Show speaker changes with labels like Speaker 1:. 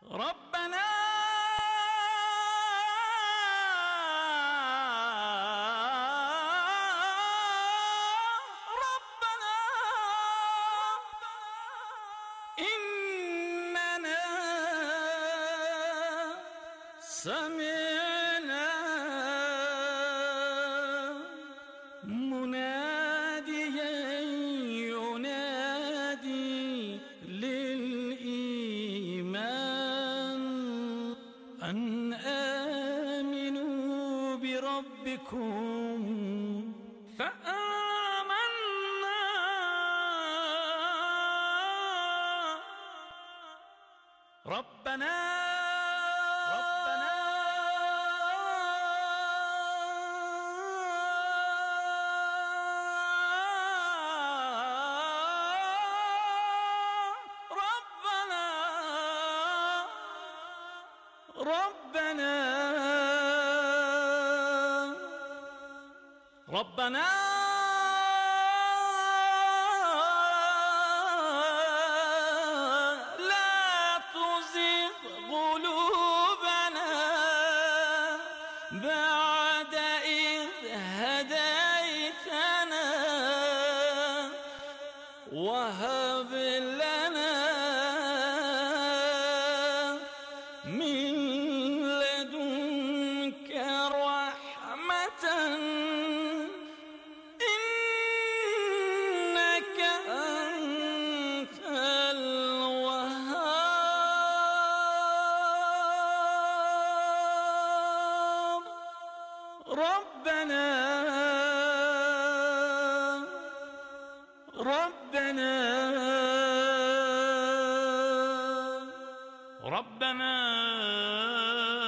Speaker 1: ربنا ربنا إننا سمعنا مناديا ينادي للإيمان أن آمنوا بربكم فآمنا ربنا ربنا لا تزغ قلوبنا بعد إذ هديتنا وهب لنا من لدنك رحمة إنك أنت الوهاب ربنا ربنا